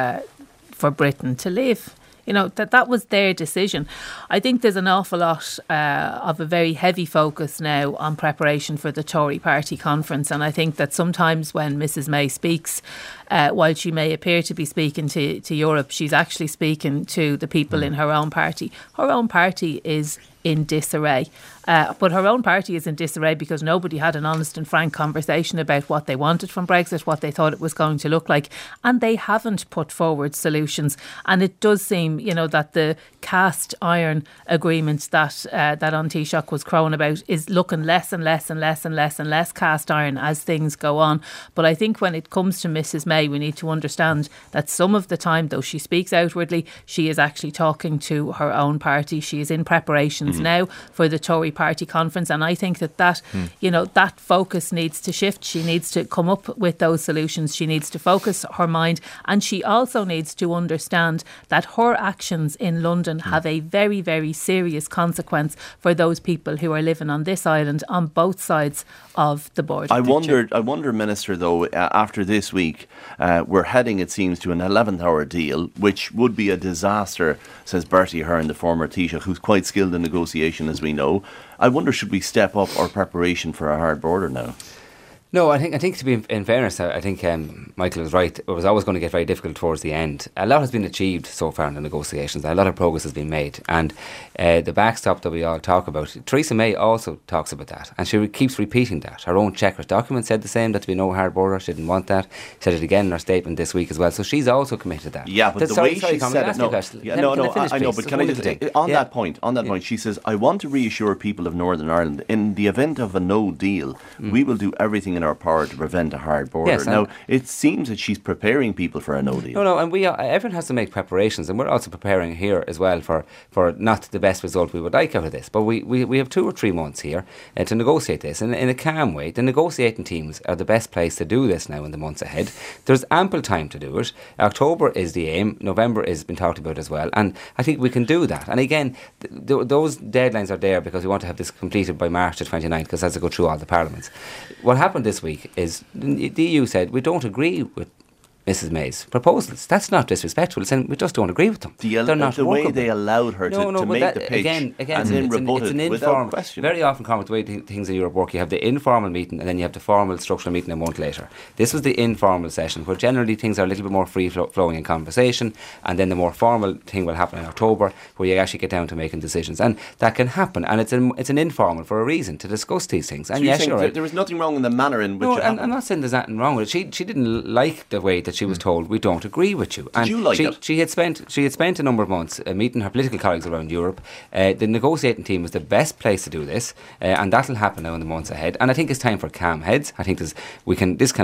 for Britain to leave. You know, that was their decision. I think there's an awful lot of a very heavy focus now on preparation for the Tory party conference. And I think that sometimes when Mrs May speaks, while she may appear to be speaking to Europe, she's actually speaking to the people in her own party. Her own party is in disarray. But her own party is in disarray because nobody had an honest and frank conversation about what they wanted from Brexit, what they thought it was going to look like, and they haven't put forward solutions. And it does seem, you know, that the cast iron agreement that that An Taoiseach was crowing about is looking less and less and less and less and less cast iron as things go on. But I think when it comes to Mrs May, we need to understand that some of the time, though she speaks outwardly, she is actually talking to her own party. She is in preparations now for the Tory party conference, and I think that you know, that focus needs to shift. She needs to come up with those solutions. She needs to focus her mind, and she also needs to understand that her actions in London have a very, very serious consequence for those people who are living on this island on both sides of the border. I wonder, Minister, though, after this week, we're heading, it seems, to an 11th hour deal, which would be a disaster, says Bertie Ahern, the former Taoiseach, who's quite skilled in negotiation, as we know. I wonder, should we step up our preparation for a hard border now? No, I think to be in fairness, I think Michael was right. It was always going to get very difficult towards the end. A lot has been achieved so far in the negotiations. A lot of progress has been made, and the backstop that we all talk about, Theresa May also talks about that, and she keeps repeating that. Her own Chequers document said the same, that to be no hard border. She didn't want that. Said it again in her statement this week as well. So she's also committed to that. Yeah, but the way she said it, I know. But can I just on that point? She says, "I want to reassure people of Northern Ireland, in the event of a no deal, we will do everything in in our power to prevent a hard border. Yes, now, it seems that she's preparing people for a no deal. No, and everyone has to make preparations, and we're also preparing here as well for not the best result we would like out of this. But we have 2 or 3 months here to negotiate this in a calm way. The negotiating teams are the best place to do this now in the months ahead. There's ample time to do it. October is the aim. November has been talked about as well, and I think we can do that. And again, those deadlines are there because we want to have this completed by March the 29th, because that's to go through all the parliaments. What happened this week is the EU said we don't agree with Mrs May's proposals. That's not disrespectful. It's saying we just don't agree with them. They're not the way they allowed her to make the pitch again, and then rebut it without question. Very often, Cormac, the way things in Europe work, you have the informal meeting and then you have the formal structural meeting a month later. This was the informal session where generally things are a little bit more free-flowing in conversation, and then the more formal thing will happen in October where you actually get down to making decisions. And that can happen, and it's an informal for a reason to discuss these things. And so yes, you're right. There was nothing wrong in the manner in which it happened? I'm not saying there's nothing wrong with it. She didn't like the way that she was told, we don't agree with you. And did you like it? She had spent a number of months meeting her political colleagues around Europe. The negotiating team was the best place to do this, and that'll happen now in the months ahead. And I think it's time for calm heads. I think we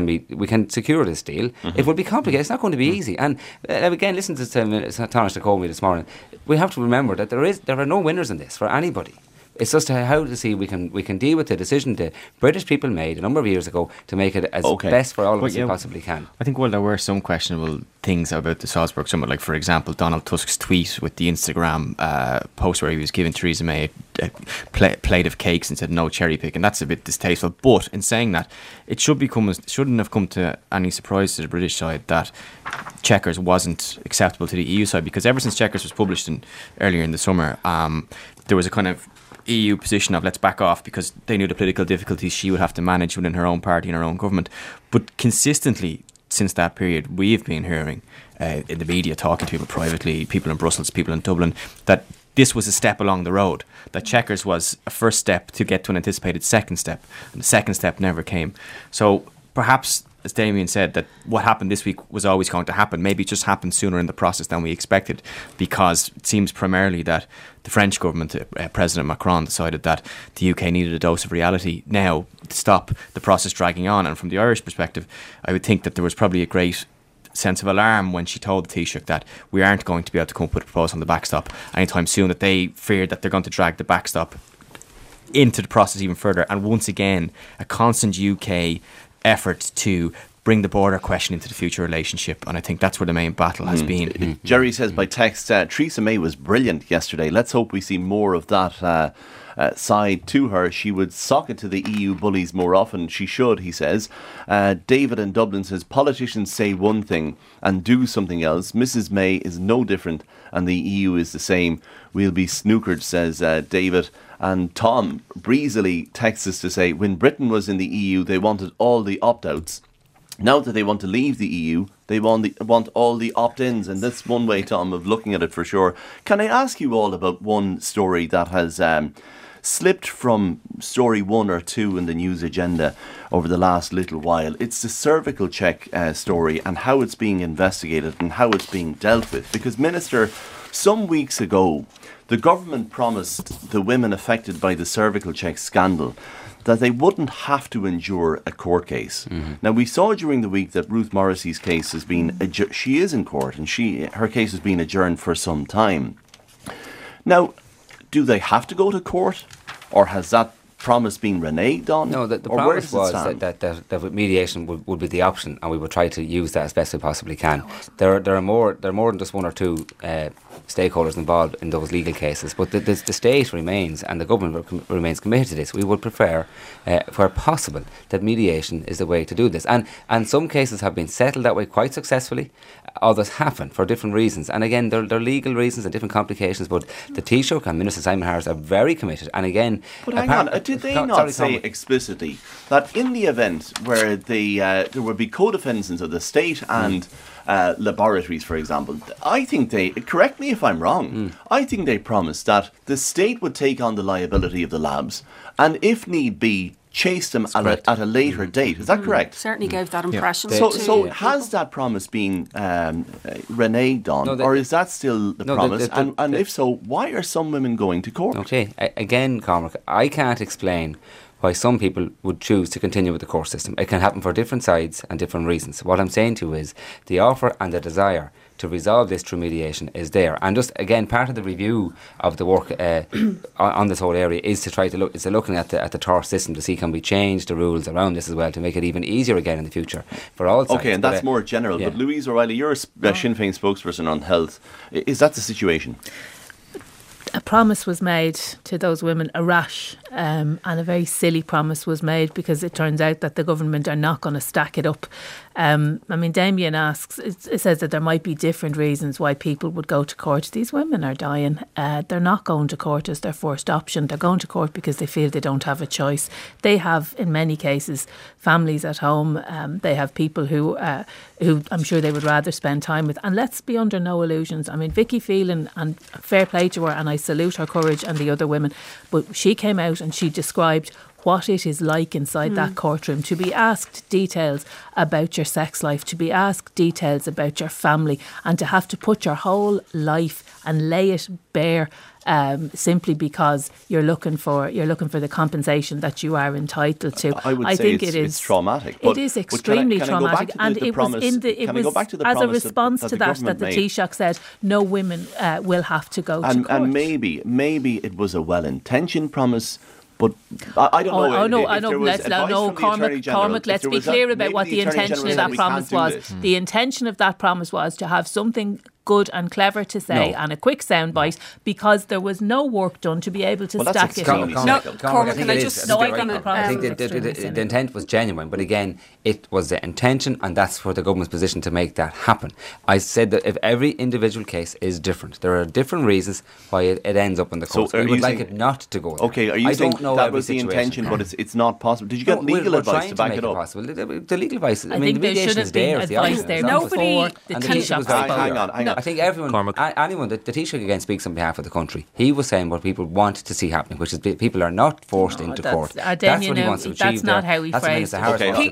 can secure this deal. It will be complicated. It's not going to be easy. And again, listen to Taoiseach called me this morning. We have to remember that there are no winners in this for anybody. It's just how to see we can deal with the decision the British people made a number of years ago to make it as best for all of us as we possibly can. I think, well, there were some questionable things about the Salzburg summit, like for example Donald Tusk's tweet with the Instagram post where he was giving Theresa May a plate of cakes and said no cherry picking. That's a bit distasteful. But in saying that, it shouldn't have come to any surprise to the British side that Chequers wasn't acceptable to the EU side, because ever since Chequers was published earlier in the summer, there was a kind of EU position of let's back off, because they knew the political difficulties she would have to manage within her own party and her own government. But consistently since that period, we've been hearing in the media, talking to people privately, people in Brussels, people in Dublin, that this was a step along the road, that Chequers was a first step to get to an anticipated second step, and the second step never came. So perhaps, as Damien said, that what happened this week was always going to happen. Maybe it just happened sooner in the process than we expected, because it seems primarily that the French government, President Macron, decided that the UK needed a dose of reality now to stop the process dragging on. And from the Irish perspective, I would think that there was probably a great sense of alarm when she told the Taoiseach that we aren't going to be able to come up with a proposal on the backstop anytime soon, that they feared that they're going to drag the backstop into the process even further. And once again, a constant UK effort to bring the border question into the future relationship, and I think that's where the main battle has been. Jerry says by text, Theresa May was brilliant yesterday. Let's hope we see more of that side to her. She would sock it to the EU bullies more often. She should, he says. David in Dublin says politicians say one thing and do something else. Mrs May is no different and the EU is the same. We'll be snookered, says David. And Tom breezily texts us to say, when Britain was in the EU, they wanted all the opt-outs. Now that they want to leave the EU, they want all the opt-ins. And that's one way, Tom, of looking at it for sure. Can I ask you all about one story that has slipped from story 1 or 2 in the news agenda over the last little while? It's the cervical check story and how it's being investigated and how it's being dealt with. Because, Minister, some weeks ago, the government promised the women affected by the cervical check scandal that they wouldn't have to endure a court case. Now, we saw during the week that Ruth Morrissey's case has been, she is in court and her case has been adjourned for some time. Now, do they have to go to court, or has that promise been reneged on? No, the promise was that mediation would be the option, and we would try to use that as best we possibly can. There are more than just 1 or 2 stakeholders involved in those legal cases, but the state remains, and the government remains committed to this. We would prefer, where possible, that mediation is the way to do this. And some cases have been settled that way quite successfully. Others haven't for different reasons. And again, there are legal reasons and different complications, but the Taoiseach and Minister Simon Harris are very committed. And again... But hang on, did they not say explicitly that in the event where there would be co-defendants of the state and laboratories, for example, I think they, correct me if I'm wrong, I think they promised that the state would take on the liability of the labs and, if need be, chase them at a later date. Is that correct? Certainly gave that impression. So has that promise been reneged on, or is that still the promise? And if so, why are some women going to court? Okay, again, Cormac, I can't explain why some people would choose to continue with the court system. It can happen for different sides and different reasons. What I'm saying to you is the offer and the desire to resolve this through mediation is there. And just again, part of the review of the work on this whole area is to try to look. It's looking at the TAR system to see can we change the rules around this as well to make it even easier again in the future for all sides. Okay, and that's more general. yeah. But Louise O'Reilly, you're a Sinn Féin spokesperson on health. Is that the situation? A promise was made to those women, a rash, and a very silly promise was made, because it turns out that the government are not going to stack it up. I mean, Damien asks, it says that there might be different reasons why people would go to court. These women are dying. They're not going to court as their first option. They're going to court because they feel they don't have a choice. They have, in many cases, families at home. They have people who I'm sure they would rather spend time with. And let's be under no illusions. I mean, Vicky Phelan, and fair play to her, and I salute her courage and the other women, but she came out and she described what it is like inside that courtroom, to be asked details about your sex life, to be asked details about your family, and to have to put your whole life and lay it bare simply because you're looking for the compensation that you are entitled to. I think it's traumatic. It is extremely traumatic, and it was as a response to that the Taoiseach said no women will have to go to court. And maybe it was a well-intentioned promise. But I don't know. Cormac, let's be clear about what the intention of that promise was. The intention of that promise was to have something good and clever to say and a quick soundbite, because there was no work done to be able to stack it up. I think the intent was genuine, but again, it was the intention, and that's for the government's position to make that happen. I said that if every individual case is different, there are different reasons why it ends up in the courts. We would like it not to go there. Okay, are you saying that was the intention, but it's not possible? Did you get legal advice to back it up? The legal advice, I think there should have been advice there before the Taoiseach spoke. Hang on. I think anyone, the Taoiseach again speaks on behalf of the country. He was saying what people want to see happening, which is people are not forced into court. That's what he wants to achieve. That's not how he phrased it.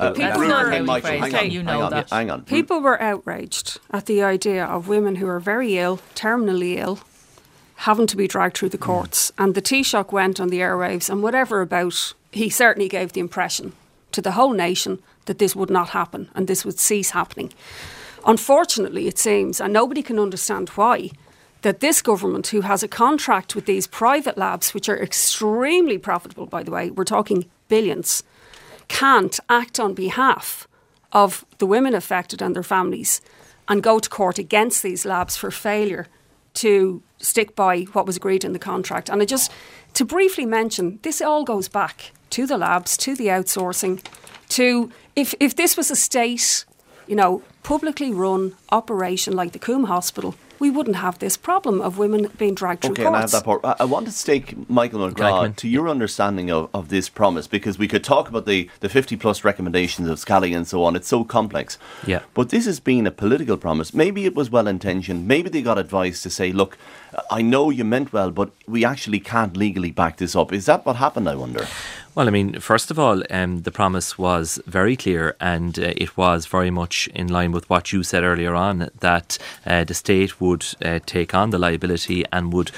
Hang on. People were outraged at the idea of women who are very ill, terminally ill, having to be dragged through the courts. And the Taoiseach went on the airwaves, and he certainly gave the impression to the whole nation that this would not happen and this would cease happening. Unfortunately, it seems, and nobody can understand why, that this government, who has a contract with these private labs, which are extremely profitable, by the way, we're talking billions, can't act on behalf of the women affected and their families and go to court against these labs for failure to stick by what was agreed in the contract. And to briefly mention, this all goes back to the labs, to the outsourcing, to if this was a state, publicly run operation like the Coombe Hospital, we wouldn't have this problem of women being dragged through courts. And I have that part. I want to stake Michael McGrath to your understanding of this promise, because we could talk about the 50 plus recommendations of Scally and so on. It's so complex. Yeah. But this has been a political promise. Maybe it was well intentioned. Maybe they got advice to say, look, I know you meant well, but we actually can't legally back this up. Is that what happened, I wonder? Well, I mean, first of all, the promise was very clear, and it was very much in line with what you said earlier on, that the state would take on the liability and would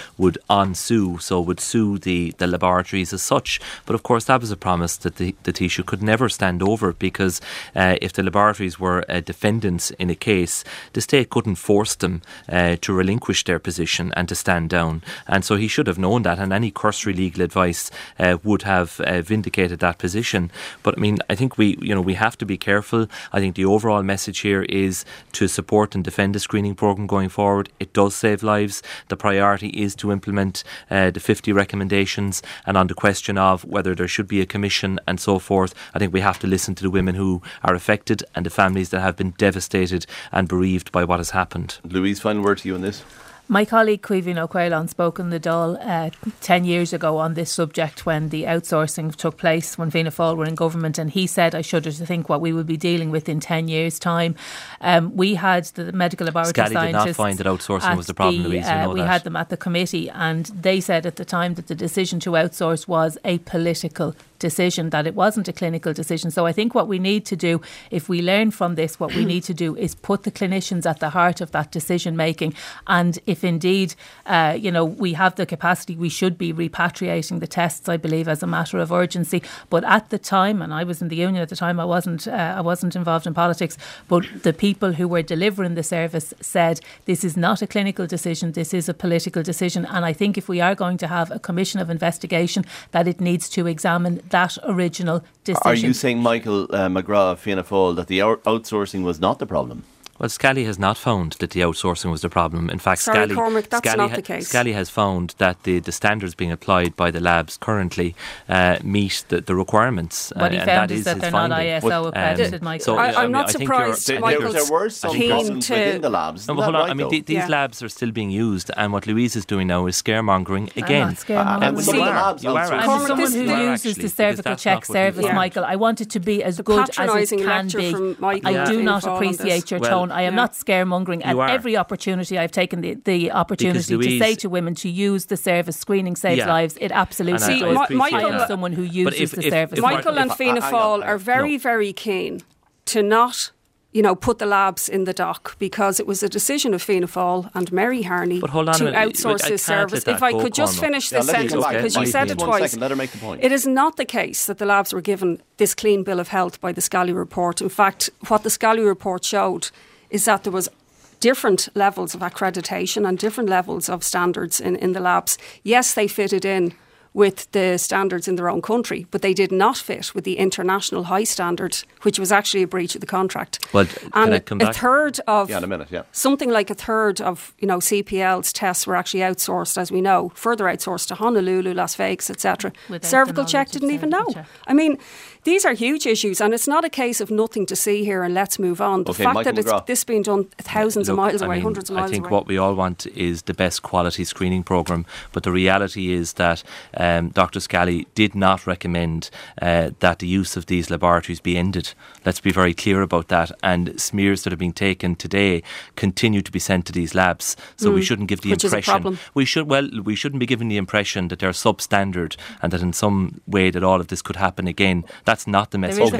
sue the laboratories as such. But of course, that was a promise that the Taoiseach could never stand over, because if the laboratories were defendants in a case, the state couldn't force them to relinquish their position and to stand down. And so he should have known that, and any cursory legal advice would have vindicated that position. But I mean, I think we have to be careful. I think the overall message here is to support and defend the screening programme going forward. It does save lives. The priority is to implement the 50 recommendations, and on the question of whether there should be a commission and so forth, I think we have to listen to the women who are affected and the families that have been devastated and bereaved by what has happened. Louise, final word to you on this. My colleague Caoimhín O'Quailán spoke in the Dáil 10 years ago on this subject when the outsourcing took place, when Fianna Fáil were in government, and he said, I shudder to think what we will be dealing with in 10 years' time. We had the medical laboratory scientists did not find that outsourcing was the problem, Louise. We had them at the committee, and they said at the time that the decision to outsource was a political decision, that it wasn't a clinical decision. So I think what we need to do, if we learn from this, what we need to do is put the clinicians at the heart of that decision making. And if indeed, we have the capacity, we should be repatriating the tests, I believe, as a matter of urgency. But at the time, and I was in the union at the time, I wasn't involved in politics, but the people who were delivering the service said this is not a clinical decision, this is a political decision. And I think if we are going to have a commission of investigation, that it needs to examine that original decision. Are you saying, Michael McGrath of Fianna Fáil, that the outsourcing was not the problem? Well, Scally has not found that the outsourcing was the problem. In fact, Cormac, that's not the case. Scally has found that the standards being applied by the labs currently meet the requirements. What he found is that they're not ISO accredited, Michael. So, I'm not surprised Michael's there were some problems within the labs. No, but hold on. I mean, these labs are still being used, and what Louise is doing now is scaremongering again. I'm not scaremongering. You are. I'm someone who uses the cervical check service, Michael. I want it to be as good as it can be. I do not appreciate your tone. I am not scaremongering. At every opportunity, I've taken the opportunity to say to women to use the service. Screening saves lives. It absolutely does. I am someone who uses the service. Michael and Fianna Fáil are very, very keen to not put the labs in the dock, because it was a decision of Fianna Fáil and Mary Harney to outsource this service. If I could just finish this sentence, because you said it twice. Let her make the point. It is not the case that the labs were given this clean bill of health by the Scally report. In fact, what the Scally report showed is that there was different levels of accreditation and different levels of standards in the labs. Yes, they fitted in with the standards in their own country, but they did not fit with the international high standard, which was actually a breach of the contract. Well, and a third of something like a third of CPL's tests were actually outsourced, as we know, further outsourced to Honolulu, Las Vegas, etc. Cervical check didn't even know. I mean, these are huge issues, and it's not a case of nothing to see here and let's move on. The fact Michael that this being done thousands of miles away, hundreds of miles away. I think what we all want is the best quality screening programme, but the reality is that Dr. Scally did not recommend that the use of these laboratories be ended. Let's be very clear about that. And smears that are being taken today continue to be sent to these labs. So we shouldn't give the impression. We shouldn't be given the impression that they're substandard and that in some way that all of this could happen again. That's not the message.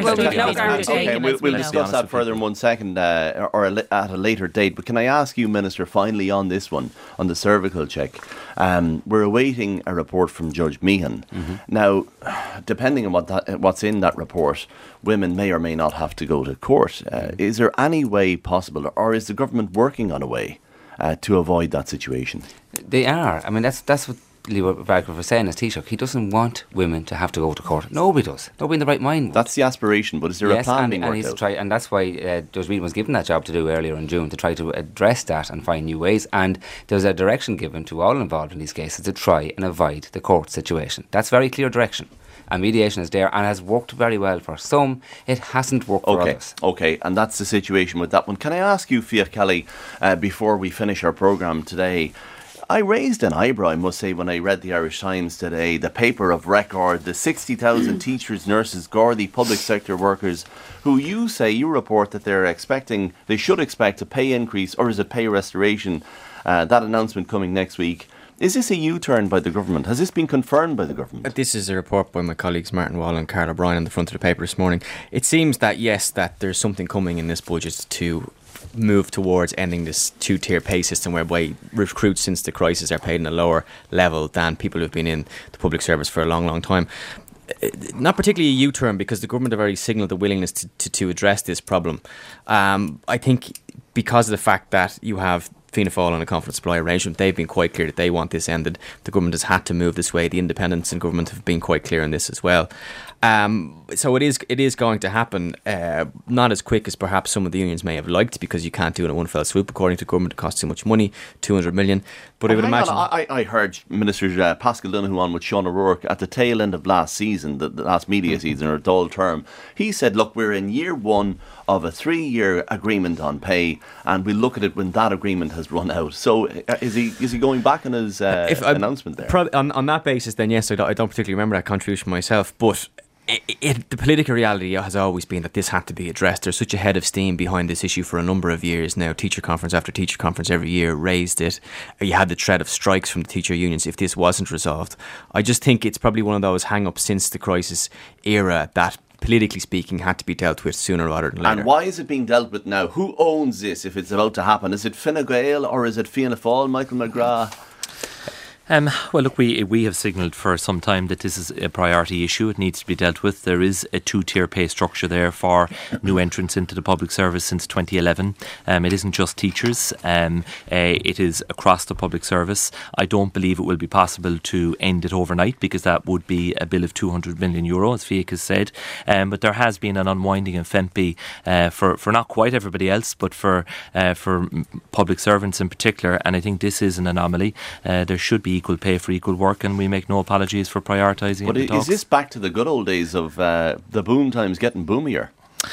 We'll discuss that further in 1 second or at a later date. But can I ask you, Minister, finally on this one, on the cervical check? We're awaiting a report from Judge Meehan. Now, depending on what's in that report, women may or may not have to go to court. Is there any way possible, or is the government working on a way to avoid that situation? They are. I mean, that's what Leo Varadkar was saying as Taoiseach. He doesn't want women to have to go to court. Nobody does. Nobody in the right mind would. That's the aspiration, but is there a plan being worked out? And that's why Judge Meehan was given that job to do earlier in June, to try to address that and find new ways. And there's a direction given to all involved in these cases to try and avoid the court situation. That's very clear direction. And mediation is there and has worked very well for some. It hasn't worked for others. Okay, and that's the situation with that one. Can I ask you, Fiach Kelly, before we finish our programme today, I raised an eyebrow, I must say, when I read the Irish Times today, the paper of record, the 60,000 teachers, nurses, Gardaí, public sector workers, who you report that they should expect a pay increase, or is it pay restoration, that announcement coming next week. Is this a U-turn by the government? Has this been confirmed by the government? This is a report by my colleagues Martin Wall and Carl O'Brien on the front of the paper this morning. It seems that, yes, that there's something coming in this budget to move towards ending this two-tier pay system whereby recruits since the crisis are paid in a lower level than people who've been in the public service for a long, long time. Not particularly a U-turn, because the government have already signalled the willingness to address this problem. I think because of the fact that you have Fianna Fáil on a confidence supply arrangement, they've been quite clear that they want this ended. The government has had to move this way. The independents in government have been quite clear on this as well. So it is going to happen, not as quick as perhaps some of the unions may have liked, because you can't do it in one fell swoop. According to government, it costs too much money, 200 million. But I would imagine... I heard Minister Pascal Donoghue on with Sean O'Rourke at the tail end of last season, the last media season, or dull term. He said, look, we're in year one of a 3-year agreement on pay, and we'll look at it when that agreement has run out. So is he going back on his announcement there? On that basis, then yes, I don't particularly remember that contribution myself, but The political reality has always been that this had to be addressed. There's such a head of steam behind this issue for a number of years now. Teacher conference after teacher conference every year raised it. You had the threat of strikes from the teacher unions if this wasn't resolved. I just think it's probably one of those hang-ups since the crisis era that, politically speaking, had to be dealt with sooner rather than later. And why is it being dealt with now? Who owns this if it's about to happen? Is it Fine Gael or is it Fianna Fáil, Michael McGrath? Well, look, we have signalled for some time that this is a priority issue. It needs to be dealt with. There is a two-tier pay structure there for new entrants into the public service since 2011. It isn't just teachers. It is across the public service. I don't believe it will be possible to end it overnight because that would be a bill of €200 million, as Fiach has said. But there has been an unwinding in FEMPI for not quite everybody else, but for public servants in particular. And I think this is an anomaly. There should be equal pay for equal work, and we make no apologies for prioritising it. But is this back to the good old days of the boom times getting boomier?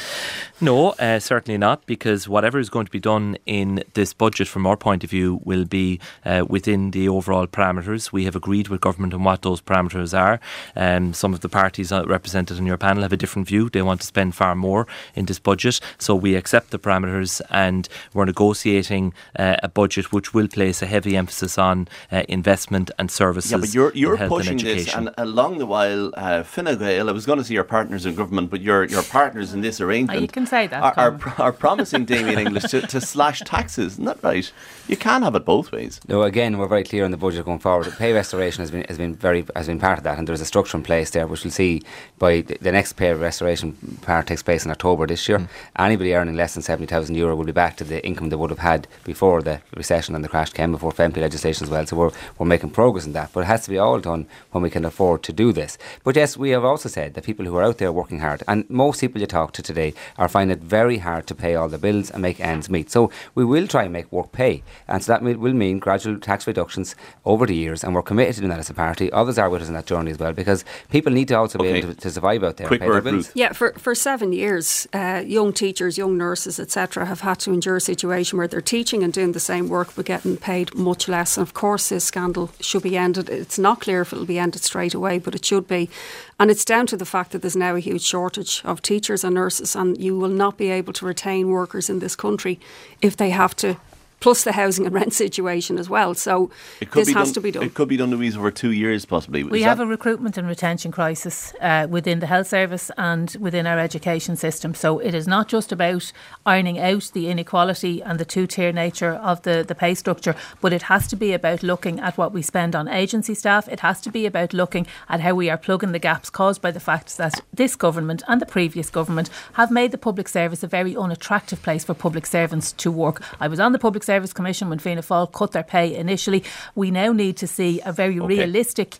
No, certainly not, because whatever is going to be done in this budget from our point of view will be within the overall parameters. We have agreed with government on what those parameters are. Some of the parties represented in your panel have a different view. They want to spend far more in this budget. So we accept the parameters, and we're negotiating a budget which will place a heavy emphasis on investment and services. Yeah, but you're pushing this, and along the while, Fine Gael, I was going to say your partners in government, but your partners in this arrangement you can say that, are promising Damien English to slash taxes. Isn't that right? You can have it both ways. No, again, we're very clear on the budget going forward. Pay restoration has been part of that, and there's a structure in place there which we'll see by the next pay restoration part takes place in October this year. Anybody earning less than €70,000 will be back to the income they would have had before the recession and the crash came, before FEMPI legislation as well. So we're making progress in that, but it has to be all done when we can afford to do this. But yes, we have also said that people who are out there working hard, and most people you talk to today are finding it very hard to pay all the bills and make ends meet. So we will try and make work pay, and so that will mean gradual tax reductions over the years, and we're committed to doing that as a party. Others are with us in that journey as well, because people need to also be able to survive out there. Quick and pay word, their bills. Ruth. Yeah, for 7 years, young teachers, young nurses, etc., have had to endure a situation where they're teaching and doing the same work but getting paid much less. And of course, this scandal should be ended. It's not clear if it'll be ended straight away, but it should be. And it's down to the fact that there's now a huge shortage of teachers and nurses, and you will not be able to retain workers in this country if they have to, plus the housing and rent situation as well. So this has to be done. It could be done, Louise, over 2 years possibly. We have a recruitment and retention crisis within the health service and within our education system. So it is not just about ironing out the inequality and the two-tier nature of the pay structure, but it has to be about looking at what we spend on agency staff. It has to be about looking at how we are plugging the gaps caused by the fact that this government and the previous government have made the public service a very unattractive place for public servants to work. I was on the Public Service Commission when Fianna Fáil cut their pay initially. We now need to see a very realistic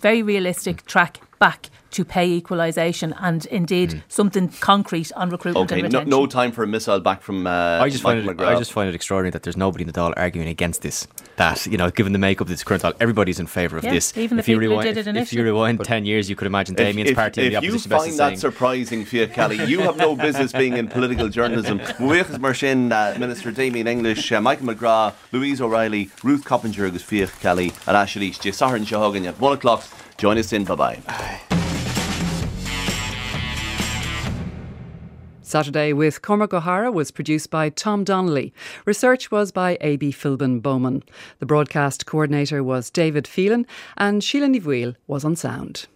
track back to pay equalisation, and indeed something concrete on recruitment and retention. No time for a missile back from I just find it extraordinary that there's nobody in the Dáil arguing against this. That, you know, given the makeup of this current Dáil, everybody's in favour of this. Even if you rewind 10 years, you could imagine Damien's party in the opposition. If you find that surprising, Fiach Kelly, you have no business being in political journalism. Buíochas mar sin, Minister Damien English, Michael McGrath, Louise O'Reilly, Ruth Coppinger, agus Fiach Kelly, and Ashley Saharan Shahogan at 1 o'clock. Join us in. Bye-bye. Saturday with Cormac O'Hara was produced by Tom Donnelly. Research was by A.B. Philbin Bowman. The broadcast coordinator was David Phelan, and Sheila Nivuil was on sound.